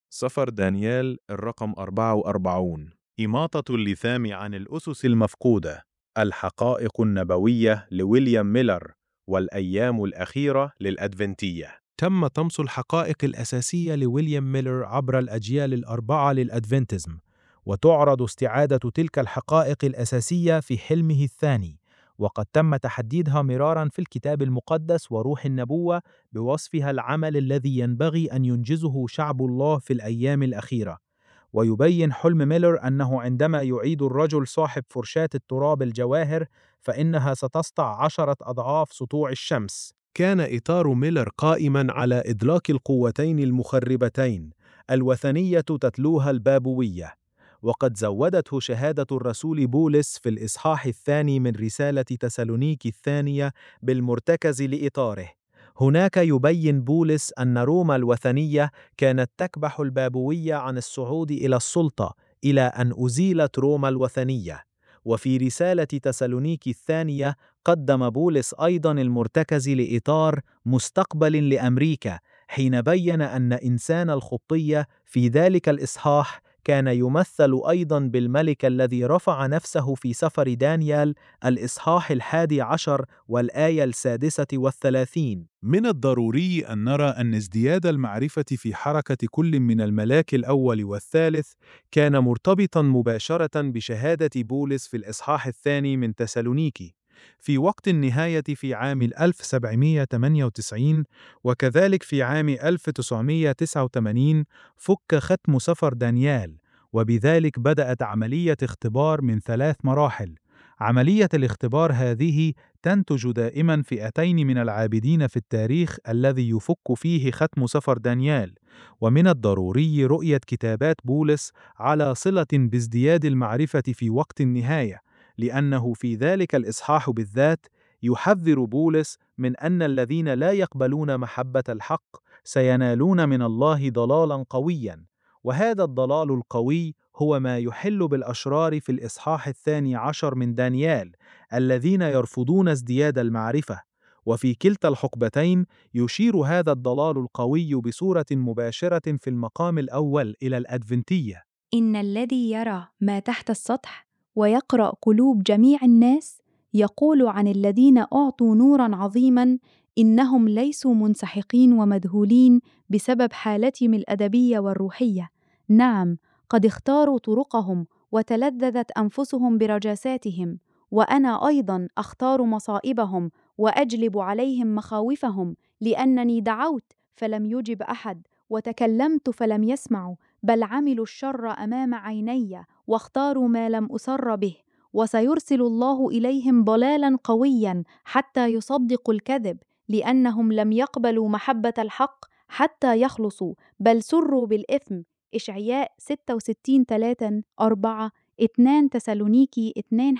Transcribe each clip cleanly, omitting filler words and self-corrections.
سفر دانيال الرقم 44. إماطة اللثام عن الأسس المفقودة. الحقائق النبوية لويليام ميلر، والأيام الأخيرة للأدفنتية. تم طمس الحقائق الأساسية لويليام ميلر عبر الأجيال الأربعة للأدفنتزم، وتعرض استعادة تلك الحقائق الأساسية في حلمه الثاني، وقد تم تحديدها مراراً في الكتاب المقدس وروح النبوة بوصفها العمل الذي ينبغي أن ينجزه شعب الله في الأيام الأخيرة. ويبين حلم ميلر أنه عندما يعيد الرجل صاحب فرشاة التراب الجواهر فإنها ستسطع 10 أضعاف سطوع الشمس. كان إطار ميلر قائماً على إدراك القوتين المخربتين، الوثنية تتلوها البابوية، وقد زودته شهادة الرسول بولس في الإصحاح الثاني من رسالة تسالونيكي الثانية بالمرتكز لإطاره. هناك يبين بولس أن روما الوثنية كانت تكبح البابوية عن الصعود إلى السلطة إلى أن أزيلت روما الوثنية. وفي رسالة تسالونيكي الثانية قدم بولس أيضاً المرتكز لإطار مستقبل لأمريكا، حين بين أن إنسان الخطية في ذلك الإصحاح كان يمثل أيضاً بالملك الذي رفع نفسه في سفر دانيال الإصحاح 11 والآية 36. من الضروري أن نرى أن ازدياد المعرفة في حركة كل من الملاك الأول والثالث كان مرتبطاً مباشرة بشهادة بولس في الإصحاح الثاني من تسالونيكي في وقت النهاية في عام 1798، وكذلك في عام 1989 فك ختم سفر دانيال، وبذلك بدأت عملية اختبار من 3 مراحل. عملية الاختبار هذه تنتج دائما فئتين من العابدين في التاريخ الذي يفك فيه ختم سفر دانيال، ومن الضروري رؤية كتابات بولس على صلة بازدياد المعرفة في وقت النهاية، لأنه في ذلك الإصحاح بالذات يحذر بولس من أن الذين لا يقبلون محبة الحق سينالون من الله ضلالا قويا، وهذا الضلال القوي هو ما يحل بالأشرار في الإصحاح 12 من دانيال الذين يرفضون ازدياد المعرفة. وفي كلتا الحقبتين يشير هذا الضلال القوي بصورة مباشرة في المقام الأول إلى الأدفنتية. إن الذي يرى ما تحت السطح ويقرأ قلوب جميع الناس يقول عن الذين أعطوا نوراً عظيماً إنهم ليسوا منسحقين ومذهولين بسبب حالتهم الأدبية والروحية. نعم، قد اختاروا طرقهم وتلذذت أنفسهم برجاساتهم، وأنا أيضاً أختار مصائبهم وأجلب عليهم مخاوفهم، لأنني دعوت فلم يجب أحد، وتكلمت فلم يسمعوا، بل عملوا الشر أمام عيني واختاروا ما لم أسر به، وسيرسل الله إليهم ضلالا قويا حتى يصدقوا الكذب، لأنهم لم يقبلوا محبة الحق حتى يخلصوا، بل سروا بالإثم. إشعياء 66:3-4، 2 تسالونيكي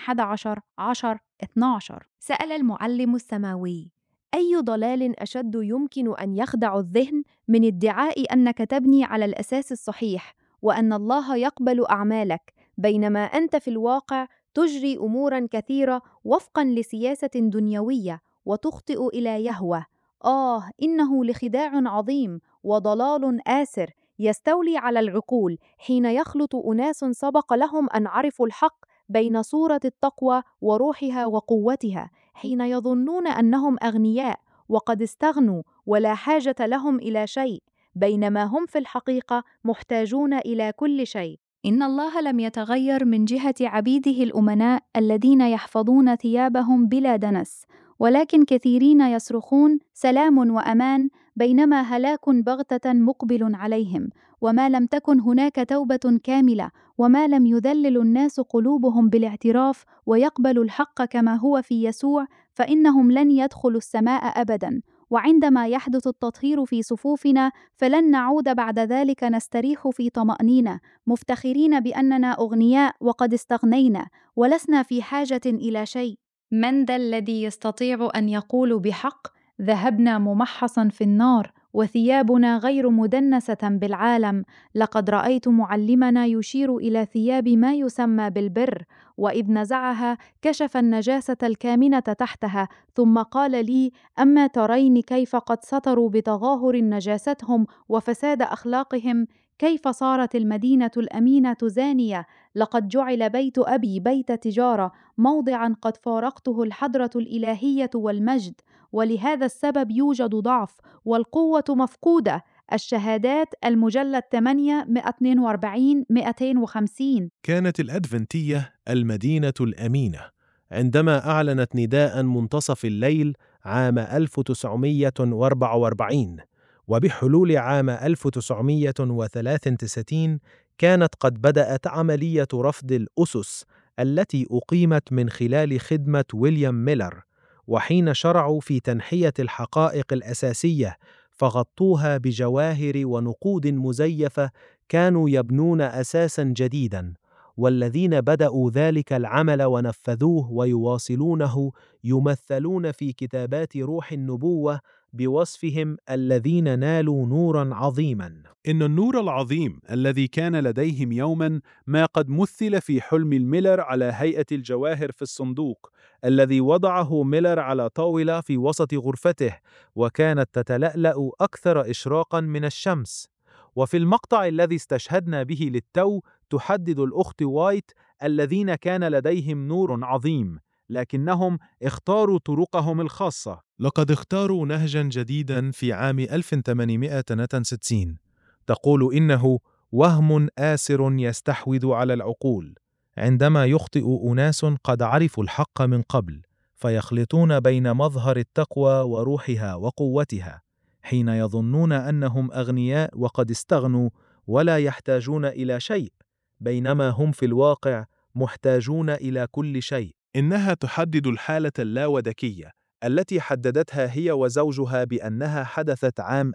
2:11-10-12. سأل المعلم السماوي: أي ضلال أشد يمكن أن يخدع الذهن من ادعاء أنك تبني على الأساس الصحيح وأن الله يقبل أعمالك، بينما أنت في الواقع تجري أموراً كثيرة وفقاً لسياسة دنيوية وتخطئ إلى يهوه؟ إنه لخداع عظيم وضلال آسر يستولي على العقول حين يخلط أناس سبق لهم أن عرفوا الحق بين صورة التقوى وروحها وقوتها، حين يظنون أنهم أغنياء وقد استغنوا ولا حاجة لهم إلى شيء، بينما هم في الحقيقة محتاجون إلى كل شيء. إن الله لم يتغير من جهة عبيده الأمناء الذين يحفظون ثيابهم بلا دنس، ولكن كثيرين يصرخون سلام وأمان، بينما هلاك بغتة مقبل عليهم، وما لم تكن هناك توبة كاملة، وما لم يذلل الناس قلوبهم بالاعتراف ويقبلوا الحق كما هو في يسوع، فإنهم لن يدخلوا السماء أبداً. وعندما يحدث التطهير في صفوفنا فلن نعود بعد ذلك نستريح في طمأنينة، مفتخرين بأننا أغنياء وقد استغنينا ولسنا في حاجة إلى شيء. من ذا الذي يستطيع أن يقول بحق: ذهبنا ممحصا في النار وثيابنا غير مدنسة بالعالم؟ لقد رأيت معلمنا يشير إلى ثياب ما يسمى بالبر، وإذ نزعها كشف النجاسة الكامنة تحتها، ثم قال لي: أما ترين كيف قد ستروا بتظاهر نجاستهم وفساد أخلاقهم؟ كيف صارت المدينة الأمينة زانية؟ لقد جعل بيت أبي بيت تجارة، موضعًا قد فارقته الحضرة الإلهية والمجد، ولهذا السبب يوجد ضعف، والقوة مفقودة. الشهادات المجلد 8 142 250. كانت الأدفنتية المدينة الأمينة عندما أعلنت نداء منتصف الليل عام 1944، وبحلول عام 1993 كانت قد بدأت عملية رفض الأسس التي أقيمت من خلال خدمة ويليام ميلر، وحين شرعوا في تنحية الحقائق الأساسية فغطوها بجواهر ونقود مزيفة، كانوا يبنون أساساً جديداً، والذين بدأوا ذلك العمل ونفذوه ويواصلونه يمثلون في كتابات روح النبوة بوصفهم الذين نالوا نوراً عظيماً. إن النور العظيم الذي كان لديهم يوماً ما قد مثل في حلم الميلر على هيئة الجواهر في الصندوق الذي وضعه ميلر على طاولة في وسط غرفته، وكانت تتلألأ أكثر إشراقاً من الشمس. وفي المقطع الذي استشهدنا به للتو تحدد الأخت وايت الذين كان لديهم نور عظيم، لكنهم اختاروا طرقهم الخاصة. لقد اختاروا نهجاً جديداً في عام 1860 تقول إنه وهم آسر يستحوذ على العقول عندما يخطئ أناس قد عرفوا الحق من قبل، فيخلطون بين مظهر التقوى وروحها وقوتها حين يظنون أنهم أغنياء وقد استغنوا ولا يحتاجون إلى شيء، بينما هم في الواقع محتاجون إلى كل شيء. إنها تحدد الحالة اللاودكية التي حددتها هي وزوجها بأنها حدثت عام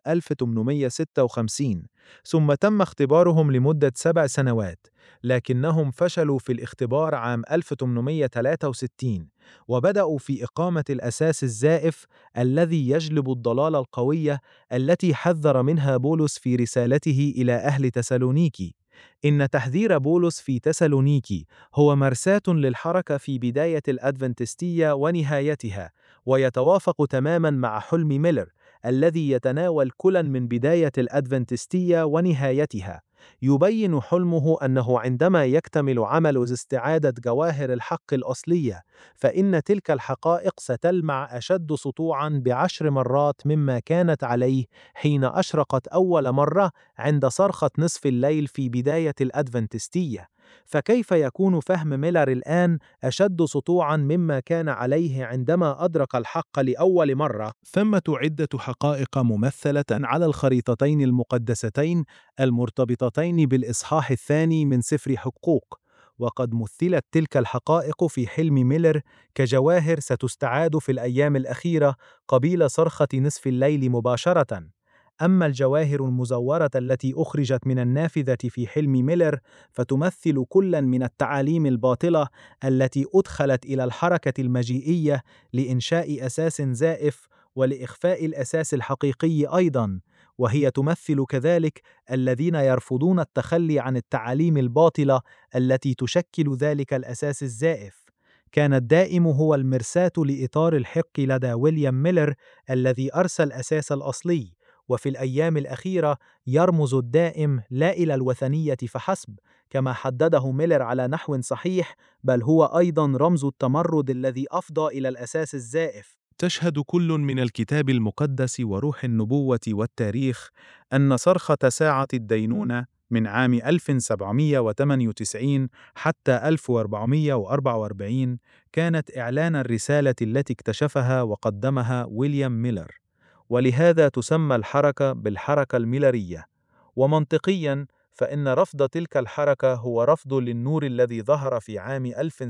1856، ثم تم اختبارهم لمدة 7 سنوات، لكنهم فشلوا في الاختبار عام 1863، وبدأوا في إقامة الأساس الزائف الذي يجلب الضلال القوية التي حذر منها بولس في رسالته إلى أهل تسالونيكي. إن تحذير بولس في تسالونيكي هو مرساة للحركة في بداية الأدفنتستية ونهايتها، ويتوافق تماماً مع حلم ميلر الذي يتناول كلاً من بداية الأدفنتستية ونهايتها. يبين حلمه أنه عندما يكتمل عمل استعادة جواهر الحق الأصلية، فإن تلك الحقائق ستلمع أشد سطوعاً ب10 مرات مما كانت عليه حين أشرقت أول مرة عند صرخة نصف الليل في بداية الأدفنتستية. فكيف يكون فهم ميلر الآن أشد سطوعاً مما كان عليه عندما أدرك الحق لأول مرة؟ ثمة عدة حقائق ممثلة على الخريطتين المقدستين المرتبطتين بالإصحاح الثاني من سفر حقوق، وقد مثلت تلك الحقائق في حلم ميلر كجواهر ستستعاد في الأيام الأخيرة قبيل صرخة نصف الليل مباشرة. أما الجواهر المزورة التي أخرجت من النافذة في حلم ميلر فتمثل كلاً من التعاليم الباطلة التي أدخلت إلى الحركة المجيئية لإنشاء أساس زائف ولإخفاء الأساس الحقيقي أيضاً، وهي تمثل كذلك الذين يرفضون التخلي عن التعاليم الباطلة التي تشكل ذلك الأساس الزائف. كان الدائم هو المرساة لإطار الحق لدى ويليام ميلر الذي أرسى الأساس الأصلي، وفي الأيام الأخيرة يرمز الدائم لا إلى الوثنية فحسب كما حدده ميلر على نحو صحيح، بل هو أيضاً رمز التمرد الذي أفضى إلى الأساس الزائف. تشهد كل من الكتاب المقدس وروح النبوة والتاريخ أن صرخة ساعة الدينونة من عام 1798 حتى 1444 كانت إعلان الرسالة التي اكتشفها وقدمها ويليام ميلر، ولهذا تسمى الحركة بالحركة الميلرية. ومنطقياً فإن رفض تلك الحركة هو رفض للنور الذي ظهر في عام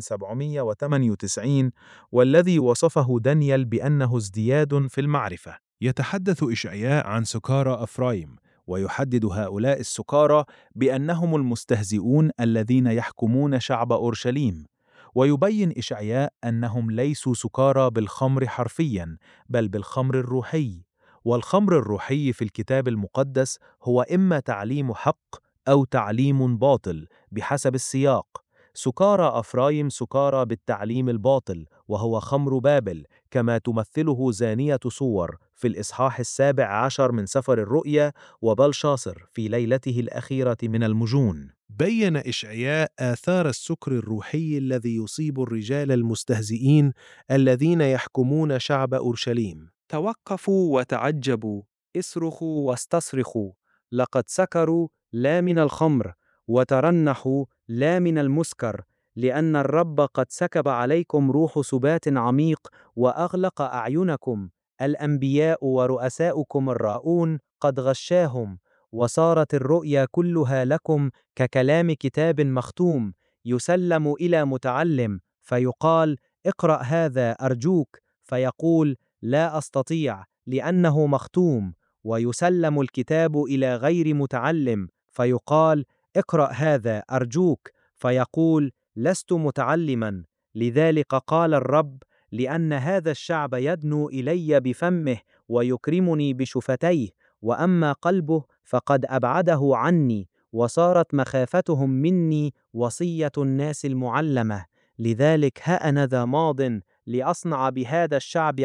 1798 والذي وصفه دانيال بأنه ازدياد في المعرفة. يتحدث إشعياء عن سكارى أفرايم، ويحدد هؤلاء السكارى بأنهم المستهزئون الذين يحكمون شعب أورشليم. ويبين إشعياء أنهم ليسوا سكارى بالخمر حرفياً، بل بالخمر الروحي. والخمر الروحي في الكتاب المقدس هو إما تعليم حق أو تعليم باطل بحسب السياق. سكارى أفرايم سكارى بالتعليم الباطل وهو خمر بابل، كما تمثله زانية صور في الإصحاح 17 من سفر الرؤيا، وبلشاصر في ليلته الأخيرة من المجون. بيّن إشعياء آثار السكر الروحي الذي يصيب الرجال المستهزئين الذين يحكمون شعب أورشليم. توقفوا وتعجبوا، اصرخوا واستصرخوا، لقد سكروا لا من الخمر، وترنحوا لا من المسكر، لأن الرب قد سكب عليكم روح سبات عميق وأغلق أعينكم. الأنبياء ورؤساؤكم الراؤون قد غشاهم، وصارت الرؤيا كلها لكم ككلام كتاب مختوم، يسلم إلى متعلم فيقال: اقرأ هذا أرجوك، فيقول: لا أستطيع لأنه مختوم. ويسلم الكتاب إلى غير متعلم فيقال: اقرأ هذا أرجوك، فيقول: لست متعلما. لذلك قال الرب: لأن هذا الشعب يدنو إلي بفمه ويكرمني بشفتيه، وأما قلبه فقد أبعده عني، وصارت مخافتهم مني وصية الناس المعلمة. لذلك ها أنا ذا ماض لأصنع بهذا الشعب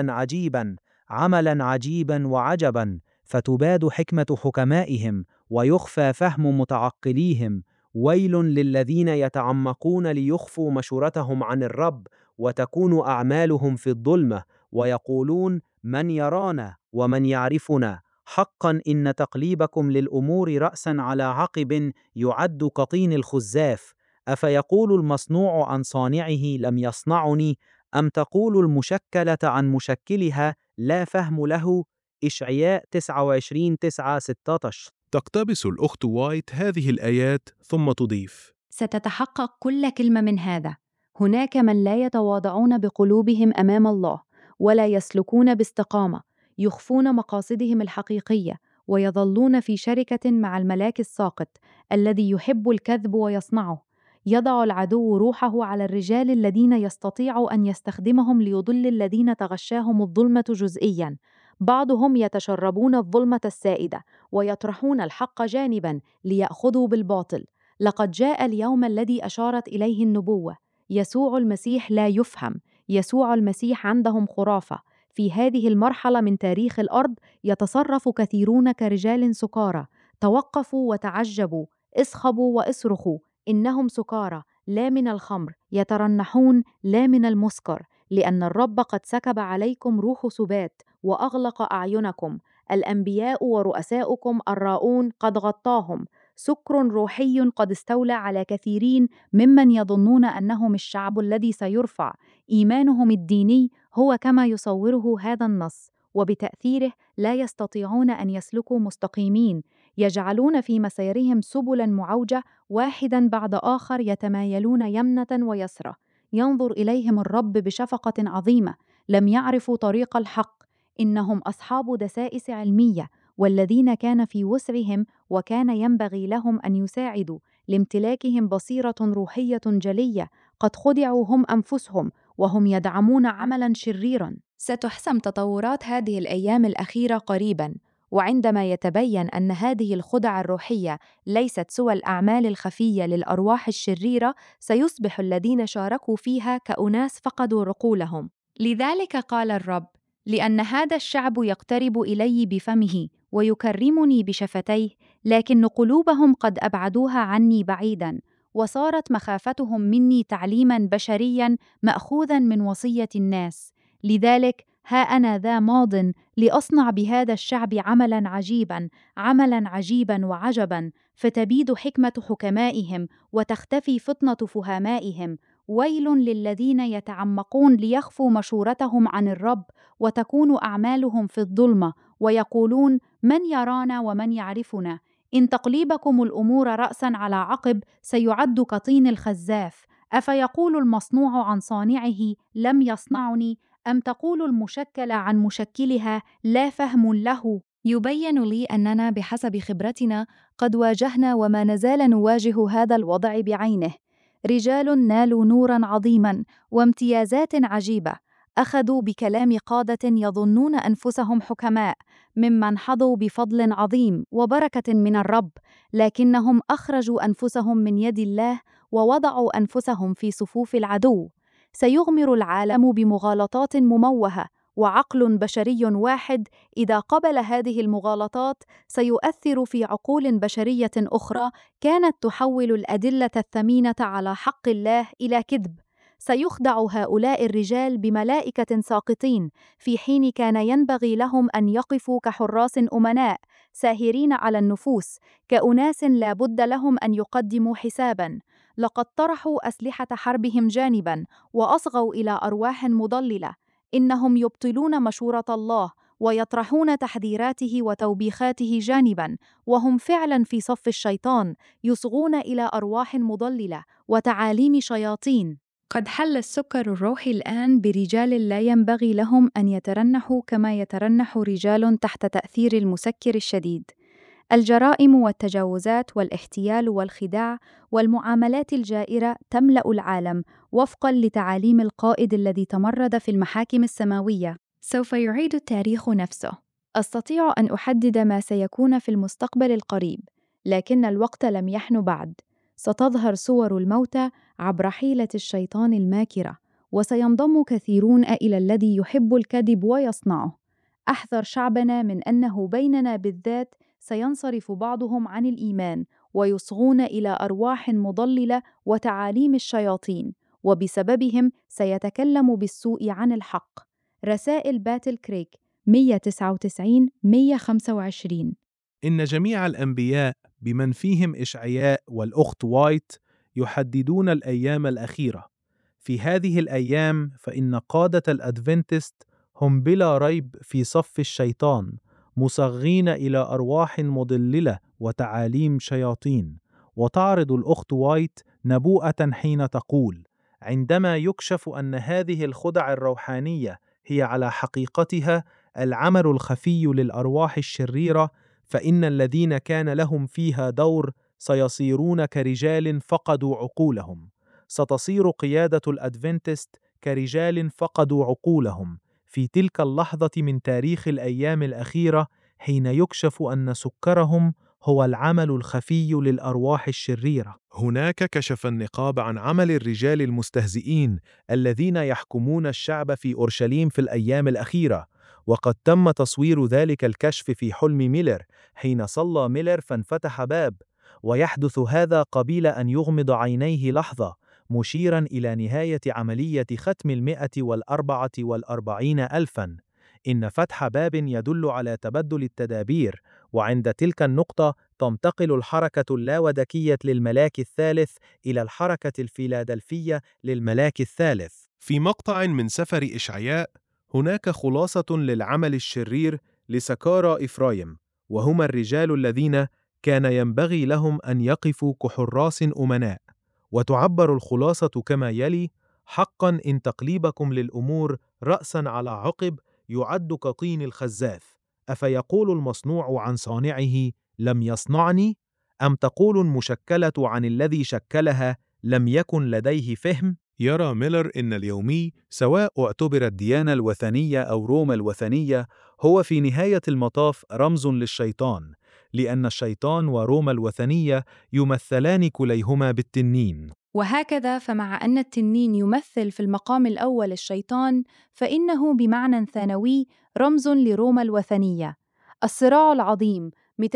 عملا عجيبا وعجبا، فتباد حكمة حكمائهم ويخفى فهم متعقليهم. ويل للذين يتعمقون ليخفوا مشورتهم عن الرب، وتكون أعمالهم في الظلمة، ويقولون: من يرانا ومن يعرفنا؟ حقا إن تقليبكم للأمور رأسا على عقب يعد كطين الخزاف. أفيقول المصنوع عن صانعه لم يصنعني؟ أم تقول المشكلة عن مشكلها لا فهم له؟ إشعياء 29:9-16. تقتبس الأخت وايت هذه الآيات ثم تضيف: ستتحقق كل كلمة من هذا. هناك من لا يتواضعون بقلوبهم أمام الله، ولا يسلكون باستقامة، يخفون مقاصدهم الحقيقية، ويظلون في شركة مع الملاك الساقط الذي يحب الكذب ويصنعه. يضع العدو روحه على الرجال الذين يستطيع أن يستخدمهم ليضل الذين تغشاهم الظلمة جزئياً. بعضهم يتشربون الظلمة السائدة ويطرحون الحق جانباً ليأخذوا بالباطل. لقد جاء اليوم الذي أشارت إليه النبوة. يسوع المسيح لا يفهم. يسوع المسيح عندهم خرافة. في هذه المرحلة من تاريخ الأرض يتصرف كثيرون كرجال سكارى. توقفوا وتعجبوا، اصخبوا واصرخوا، إنهم سكارى لا من الخمر، يترنحون لا من المسكر، لأن الرب قد سكب عليكم روح سبات وأغلق أعينكم. الأنبياء ورؤساؤكم الراؤون قد غطاهم. سكر روحي قد استولى على كثيرين ممن يظنون أنهم الشعب الذي سيرفع. إيمانهم الديني هو كما يصوره هذا النص، وبتأثيره لا يستطيعون أن يسلكوا مستقيمين. يجعلون في مسيرهم سبلا معوجة، واحدا بعد آخر يتمايلون يمنة ويسرى. ينظر إليهم الرب بشفقة عظيمة. لم يعرفوا طريق الحق. إنهم أصحاب دسائس علمية، والذين كان في وسعهم وكان ينبغي لهم أن يساعدوا لامتلاكهم بصيرة روحية جلية، قد خدعوا هم أنفسهم، وهم يدعمون عملاً شريراً. ستحسم تطورات هذه الأيام الأخيرة قريباً، وعندما يتبين أن هذه الخدع الروحية ليست سوى الأعمال الخفية للأرواح الشريرة، سيصبح الذين شاركوا فيها كأناس فقدوا عقولهم. لذلك قال الرب: لأن هذا الشعب يقترب إلي بفمه ويكرمني بشفتيه، لكن قلوبهم قد أبعدوها عني بعيداً، وصارت مخافتهم مني تعليماً بشرياً مأخوذاً من وصية الناس. لذلك ها أنا ذا ماض لأصنع بهذا الشعب عملاً عجيباً وعجباً، فتبيد حكمة حكمائهم وتختفي فطنة فهمائهم. ويل للذين يتعمقون ليخفوا مشورتهم عن الرب، وتكون أعمالهم في الظلمة، ويقولون: من يرانا ومن يعرفنا؟ إن تقليبكم الأمور رأساً على عقب سيعد كطين الخزاف. أفيقول المصنوع عن صانعه لم يصنعني؟ أم تقول المشكل عن مشكلها لا فهم له؟ يبين لي أننا بحسب خبرتنا قد واجهنا وما نزال نواجه هذا الوضع بعينه. رجال نالوا نوراً عظيماً وامتيازات عجيبة، أخذوا بكلام قادة يظنون أنفسهم حكماء، ممن حظوا بفضل عظيم وبركة من الرب، لكنهم أخرجوا أنفسهم من يد الله ووضعوا أنفسهم في صفوف العدو. سيغمر العالم بمغالطات مموهة، وعقل بشري واحد إذا قبل هذه المغالطات سيؤثر في عقول بشرية أخرى كانت تحول الأدلة الثمينة على حق الله إلى كذب. سيخدع هؤلاء الرجال بملائكة ساقطين، في حين كان ينبغي لهم أن يقفوا كحراس أمناء ساهرين على النفوس، كأناس لا بد لهم أن يقدموا حساباً. لقد طرحوا أسلحة حربهم جانباً وأصغوا إلى أرواح مضللة. إنهم يبطلون مشورة الله ويطرحون تحذيراته وتوبيخاته جانباً، وهم فعلاً في صف الشيطان، يصغون إلى أرواح مضللة وتعاليم شياطين. قد حل السكر الروحي الآن برجال لا ينبغي لهم أن يترنحوا كما يترنح رجال تحت تأثير المسكر الشديد. الجرائم والتجاوزات والاحتيال والخداع والمعاملات الجائرة تملأ العالم وفقاً لتعاليم القائد الذي تمرد في المحاكم السماوية. سوف يعيد التاريخ نفسه. أستطيع أن أحدد ما سيكون في المستقبل القريب، لكن الوقت لم يحن بعد. ستظهر صور الموتى عبر حيلة الشيطان الماكرة، وسينضم كثيرون إلى الذي يحب الكذب ويصنعه. أحذر شعبنا من أنه بيننا بالذات سينصرف بعضهم عن الإيمان ويصغون إلى أرواح مضللة وتعاليم الشياطين، وبسببهم سيتكلم بالسوء عن الحق. رسائل باتل كريك 199-125. إن جميع الأنبياء بمن فيهم إشعياء والأخت وايت يحددون الأيام الأخيرة. في هذه الأيام فإن قادة الأدفنتست هم بلا ريب في صف الشيطان، مصغين إلى أرواح مضللة وتعاليم شياطين. وتعرض الأخت وايت نبوءة حين تقول: عندما يكشف أن هذه الخدع الروحانية هي على حقيقتها العمل الخفي للأرواح الشريرة، فإن الذين كان لهم فيها دور سيصيرون كرجال فقدوا عقولهم. ستصير قيادة الأدفنتست كرجال فقدوا عقولهم في تلك اللحظة من تاريخ الأيام الأخيرة، حين يكشف أن سكرهم هو العمل الخفي للأرواح الشريرة. هناك كشف النقاب عن عمل الرجال المستهزئين الذين يحكمون الشعب في أورشليم في الأيام الأخيرة، وقد تم تصوير ذلك الكشف في حلم ميلر حين صلى ميلر فانفتح باب، ويحدث هذا قبيل أن يغمض عينيه لحظة، مشيراً إلى نهاية عملية ختم 144,000. إن فتح باب يدل على تبدل التدابير، وعند تلك النقطة تنتقل الحركة اللاودكية للملاك الثالث إلى الحركة الفيلادلفية للملاك الثالث. في مقطع من سفر إشعياء هناك خلاصة للعمل الشرير لسكارى إفرايم، وهم الرجال الذين كان ينبغي لهم أن يقفوا كحراس أمناء. وتعبر الخلاصة كما يلي: حقاً إن تقليبكم للأمور رأساً على عقب يعد كطين الخزاف، أفيقول المصنوع عن صانعه لم يصنعني؟ أم تقول المشكلة عن الذي شكلها لم يكن لديه فهم؟ يرى ميلر إن اليومي، سواء اعتبر الديانة الوثنية أو روما الوثنية، هو في نهاية المطاف رمز للشيطان، لأن الشيطان وروما الوثنية يمثلان كليهما بالتنين. وهكذا فمع أن التنين يمثل في المقام الأول الشيطان، فإنه بمعنى ثانوي رمز لروما الوثنية. الصراع العظيم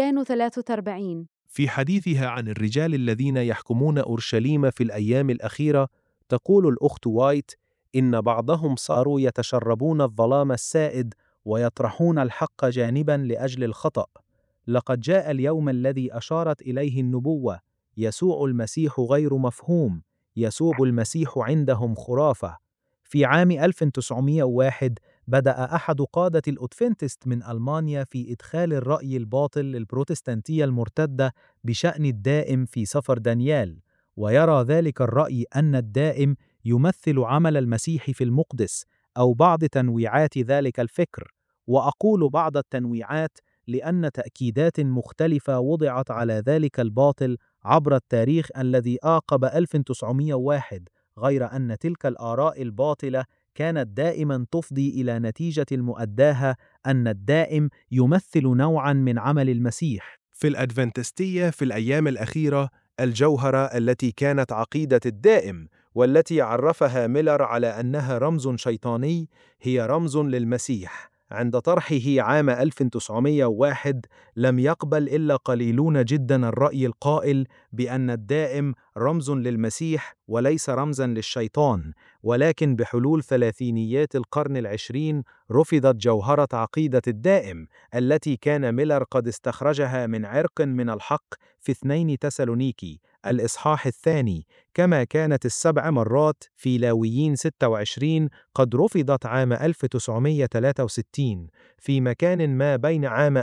243. في حديثها عن الرجال الذين يحكمون أورشليم في الأيام الأخيرة، تقول الأخت وايت: إن بعضهم صاروا يتشربون الظلام السائد ويطرحون الحق جانباً لأجل الخطأ. لقد جاء اليوم الذي أشارت إليه النبوة. يسوع المسيح غير مفهوم، يسوع المسيح عندهم خرافة. في عام 1901 بدأ أحد قادة الأدفنتست من ألمانيا في إدخال الرأي الباطل للبروتستانتية المرتدة بشأن الدائم في سفر دانيال، ويرى ذلك الرأي أن الدائم يمثل عمل المسيح في المقدس أو بعض تنويعات ذلك الفكر. وأقول بعض التنويعات لأن تأكيدات مختلفة وضعت على ذلك الباطل عبر التاريخ الذي أعقب 1901، غير أن تلك الآراء الباطلة كانت دائما تفضي إلى نتيجة المؤداها أن الدائم يمثل نوعا من عمل المسيح. في الأدفنتستية في الأيام الأخيرة، الجوهرة التي كانت عقيدة الدائم والتي عرفها ميلر على أنها رمز شيطاني، هي رمز للمسيح. عند طرحه عام 1901 لم يقبل إلا قليلون جدا الرأي القائل بأن الدائم رمز للمسيح وليس رمزا للشيطان، ولكن بحلول ثلاثينيات القرن العشرين رفضت جوهرة عقيدة الدائم التي كان ميلر قد استخرجها من عرق من الحق في 2 تسالونيكي الإصحاح الثاني، كما كانت ال7 مرات في لاويين 26 قد رفضت عام 1963. في مكان ما بين عام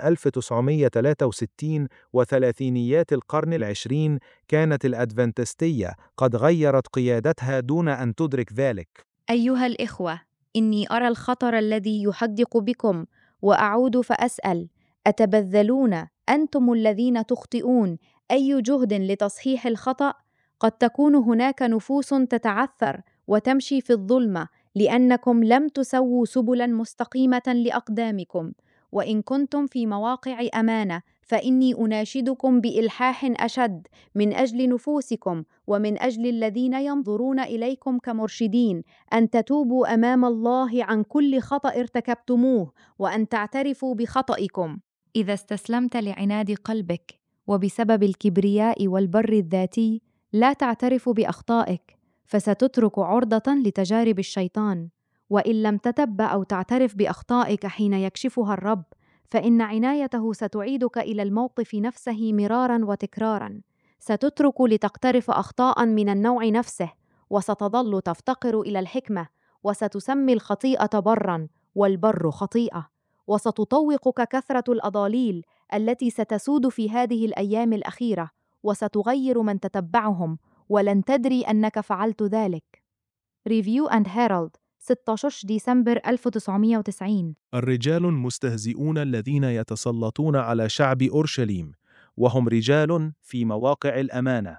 1963 وثلاثينيات القرن العشرين كانت الأدفنتستية قد غيرت قيادتها دون أن تدرك ذلك. أيها الإخوة، إني أرى الخطر الذي يحدق بكم، وأعود فأسأل: أتبذلون أنتم الذين تخطئون أي جهد لتصحيح الخطأ؟ قد تكون هناك نفوس تتعثر وتمشي في الظلمة لأنكم لم تسووا سبلاً مستقيمة لأقدامكم. وإن كنتم في مواقع أمانة فإني أناشدكم بإلحاح أشد من أجل نفوسكم ومن أجل الذين ينظرون إليكم كمرشدين أن تتوبوا أمام الله عن كل خطأ ارتكبتموه وأن تعترفوا بخطئكم. إذا استسلمت لعناد قلبك وبسبب الكبرياء والبر الذاتي لا تعترف بأخطائك، فستترك عرضة لتجارب الشيطان. وإن لم تتب أو تعترف بأخطائك حين يكشفها الرب، فإن عنايته ستعيدك إلى الموقف نفسه مراراً وتكراراً. ستترك لتقترف أخطاء من النوع نفسه، وستظل تفتقر إلى الحكمة، وستسمي الخطيئة برًا والبر خطيئة، وستطوقك كثرة الأضاليل التي ستسود في هذه الأيام الأخيرة، وستغير من تتبعهم ولن تدري أنك فعلت ذلك. ريفيو أند هيرالد 16 ديسمبر 1990. الرجال المستهزئون الذين يتسلطون على شعب أورشليم، وهم رجال في مواقع الأمانة،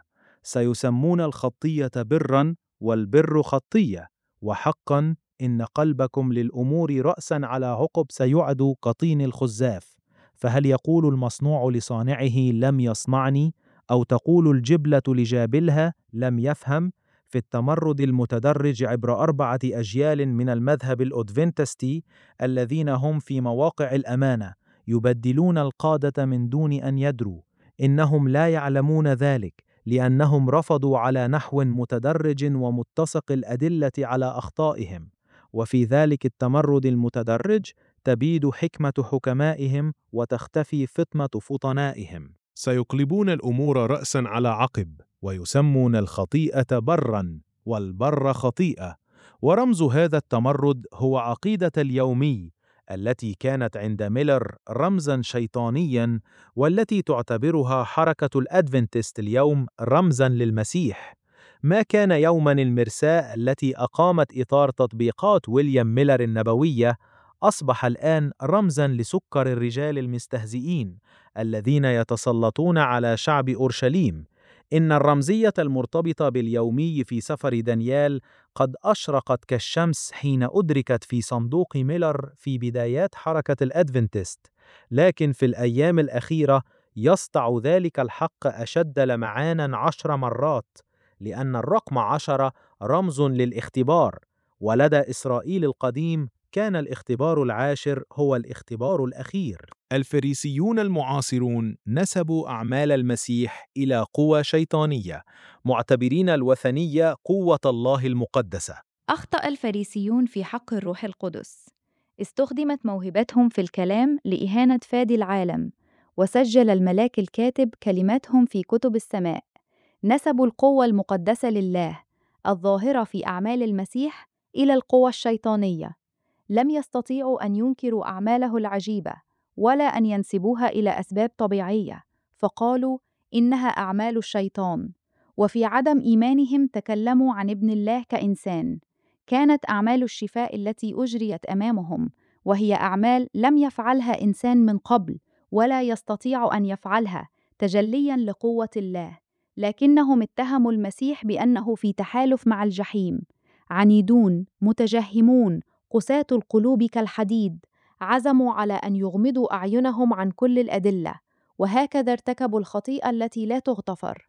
سيسمون الخطية برًا والبر خطية، وحقًا إن قلبكم للأمور رأسًا على عقب سيعد كطين الخزاف. فهل يقول المصنوع لصانعه لم يصنعني؟ أو تقول الجبلة لجابلها لم يفهم؟ في التمرد المتدرج عبر 4 أجيال من المذهب الأدفنتستي الذين هم في مواقع الأمانة يبدلون القادة من دون أن يدروا، إنهم لا يعلمون ذلك لأنهم رفضوا على نحو متدرج ومتسق الأدلة على أخطائهم. وفي ذلك التمرد المتدرج تبيد حكمة حكمائهم وتختفي فطنة فطنائهم. سيقلبون الأمور رأساً على عقب، ويسمون الخطيئة برًا والبر خطيئة. ورمز هذا التمرد هو عقيدة اليومي التي كانت عند ميلر رمزاً شيطانياً، والتي تعتبرها حركة الأدفنتست اليوم رمزاً للمسيح. ما كان يوماً المرساة التي أقامت إطار تطبيقات ويليام ميلر النبوية أصبح الآن رمزاً لسكر الرجال المستهزئين الذين يتسلطون على شعب أورشليم. إن الرمزية المرتبطة باليومي في سفر دانيال قد أشرقت كالشمس حين أدركت في صندوق ميلر في بدايات حركة الأدفنتست، لكن في الأيام الأخيرة يسطع ذلك الحق أشد لمعاناً 10 مرات، لأن الرقم 10 رمز للاختبار، ولدى إسرائيل القديم كان الاختبار العاشر هو الاختبار الأخير. الفريسيون المعاصرون نسبوا أعمال المسيح إلى قوى شيطانية، معتبرين الوثنية قوة الله المقدسة. أخطأ الفريسيون في حق الروح القدس. استخدمت موهبتهم في الكلام لإهانة فادي العالم، وسجل الملاك الكاتب كلماتهم في كتب السماء. نسبوا القوة المقدسة لله الظاهرة في أعمال المسيح إلى القوى الشيطانية. لم يستطيعوا أن ينكروا أعماله العجيبة ولا أن ينسبوها إلى أسباب طبيعية، فقالوا إنها أعمال الشيطان. وفي عدم إيمانهم تكلموا عن ابن الله كإنسان. كانت أعمال الشفاء التي أجريت أمامهم وهي أعمال لم يفعلها إنسان من قبل ولا يستطيع أن يفعلها، تجلياً لقوة الله. لكنهم اتهموا المسيح بأنه في تحالف مع الجحيم. عنيدون، متجهمون، قساة القلوب كالحديد، عزموا على أن يغمضوا أعينهم عن كل الأدلة، وهكذا ارتكبوا الخطيئة التي لا تغتفر.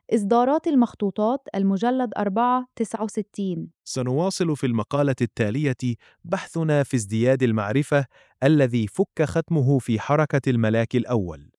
إصدارات المخطوطات المجلد 4 69. سنواصل في المقالة التالية بحثنا في ازدياد المعرفة الذي فك ختمه في حركة الملاك الأول.